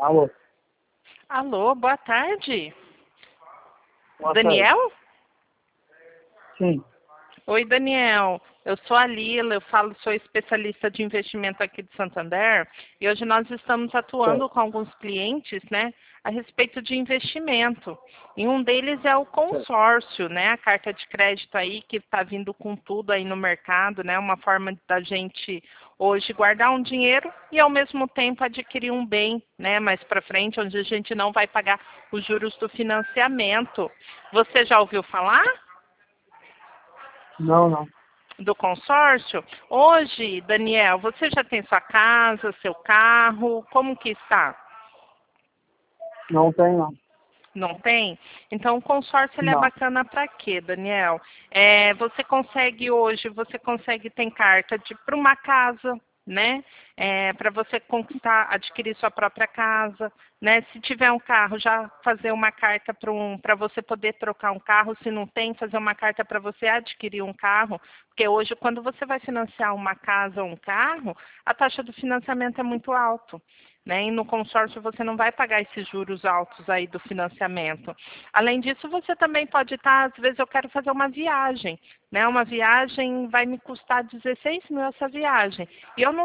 Alô, Alô, boa tarde. boa tarde. Daniel? Sim, Oi, Daniel. Eu sou a Lila, sou especialista de investimento aqui de Santander e hoje nós estamos atuando certo, com alguns clientes, né, a respeito de investimento. E um deles é o certo. consórcio, né, a carta de crédito aí que está vindo com tudo aí no mercado, né, uma forma da gente hoje guardar um dinheiro e ao mesmo tempo adquirir um bem, né, mais para frente, onde a gente não vai pagar os juros do financiamento. Você já ouviu falar Não, não. do consórcio? Hoje, Daniel, você já tem sua casa, seu carro? Como que está? Não tem, não. Não tem? Então, o consórcio ele é Não. bacana para quê, Daniel? Você consegue ter carta para uma casa, né? Para você conquistar, adquirir sua própria casa, né? Se tiver um carro, já fazer uma carta para você poder trocar um carro. Se não tem, fazer uma carta para você adquirir um carro. Porque hoje, quando você vai financiar uma casa ou um carro, a taxa do financiamento é muito alta. Né? E no consórcio você não vai pagar esses juros altos aí do financiamento. Além disso, você também pode estar, às vezes eu quero fazer uma viagem, né? Uma viagem vai me custar 16 mil essa viagem. E eu não